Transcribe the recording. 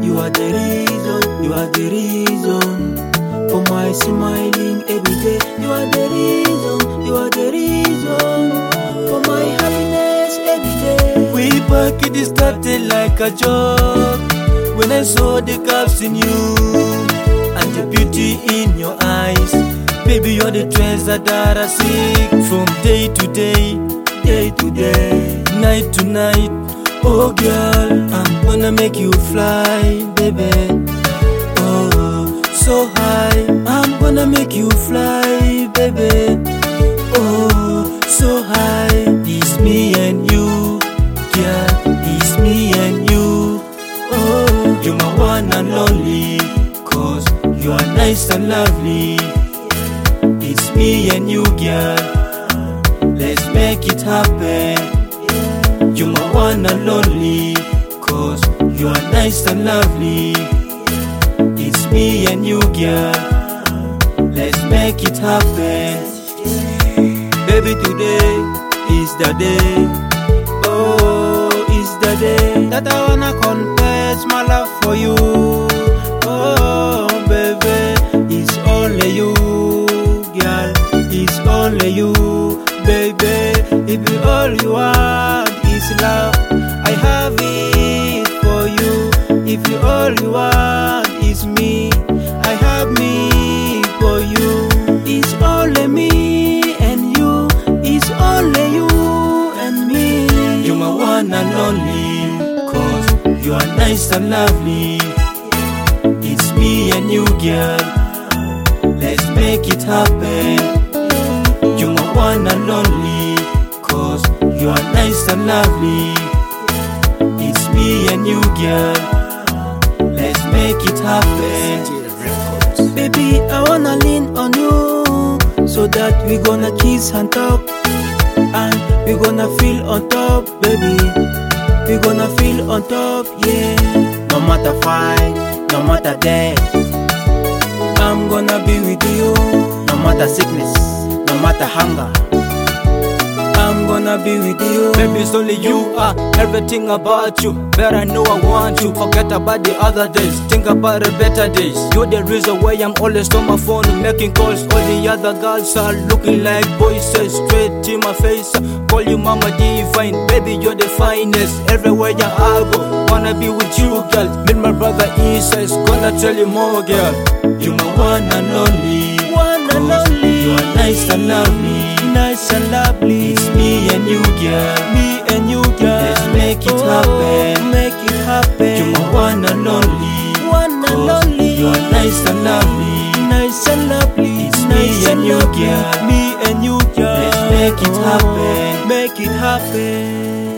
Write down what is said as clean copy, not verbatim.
You are the reason, you are the reason for my smiling every day. You are the reason, you are the reason for my happiness every day. We back it started like a joke when I saw the gaps in you and the beauty in your eyes. Baby, you're the treasure that I seek from day to day, day to day, night to night. Oh girl, I'm gonna make you fly, baby. Oh, so high, I'm gonna make you fly, baby. Oh, so high. It's me and you, yeah, it's me and you. Oh, you're my one and only, 'cause you are nice and lovely. It's me and you, girl, let's make it happen. You're my one and only, 'cause you are nice and lovely. It's me and you, girl, let's make it happen. Baby, today is the day. Oh, it's the day that I wanna confess my love for you. Oh, baby, it's only you, girl, it's only you, baby. If you all you want is love, I have it for you. If you all you want is me, I have me for you. It's only me and you, it's only you and me. You're my one and only, 'cause you are nice and lovely. It's me and you, girl, let's make it happen. You're my one and only, 'cause you are nice and lovely. It's me and you, girl, let's make it happen. Baby, I wanna lean on you, so that we gonna kiss and talk, and we gonna feel on top, baby. We gonna feel on top, yeah. No matter fight, no matter death, I'm gonna be with you. No matter sickness, no matter hunger, I'm gonna be with you. Baby, it's only you, everything about you. But I know I want you. Forget about the other days, think about the better days. You're the reason why I'm always on my phone making calls. All the other girls are looking like voices straight to my face. Call you Mama Divine, baby, you're the finest. Everywhere I go, wanna be with you, girl. Meet my brother Isa, is gonna tell you more, girl. You're my one and only, one and only. You are nice and lovely, nice and lovely. It's me and you, girl, me and you, girl. Let's make it happen, make it happen. You're my one and only, one and only. You are nice and lovely, nice and lovely. It's nice me and you, girl, me and you, girl. Let's make it happen, make it happen.